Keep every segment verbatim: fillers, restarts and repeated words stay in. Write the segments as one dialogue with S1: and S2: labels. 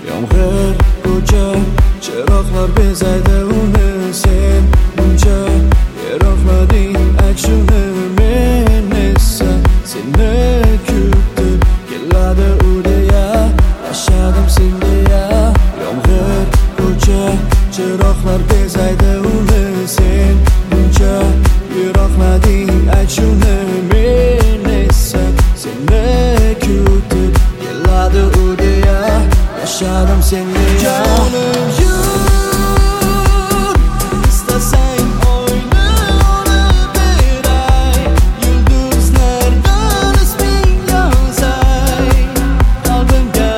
S1: Yomg'ir ko'cha chiroqlar bezaydi uni. Sen buncha yiroqlading aytishini. Men esa seni kutib keladi u deya yashadim sen deya. Yomg'ir ko'cha chiroqlar bezaydi uni. Sen buncha yiroqlading aytishini. Men esa seni kutib keladi u deya yashadim sen deya. Jonim yur, istasang oyni olib beray, yulduzlardan isming yozay qalbimga.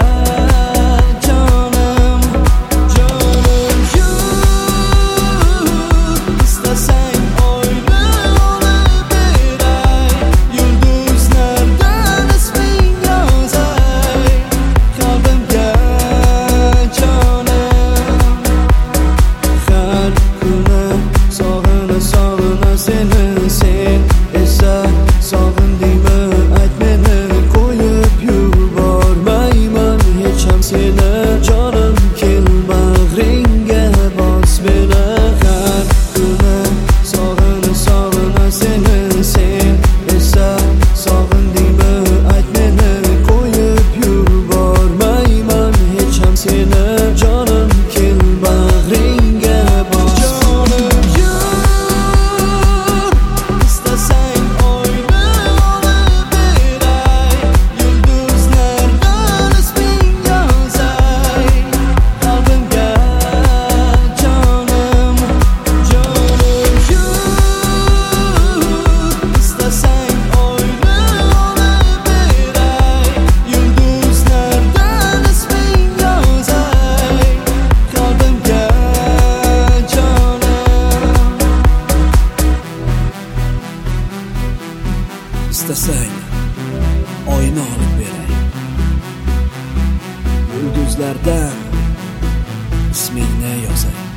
S1: Jonim, jonim yur, istasang oyni olib beray, yulduzlardan isming yozay qalbimga. Seni sen esa sog'indingmi ayt meni. Qo'yib yubormayman hech ham seni. Jonim kel bag'ringga bos meni. Har kuni sog'ina sog'ina seni. Sen esa sog'indingmi ayt meni. Qo'yib yubormayman hech ham seni. Jonim kel bag'ringga bos. İstasang oyni olib beray, yulduzlardan ismingni yozay.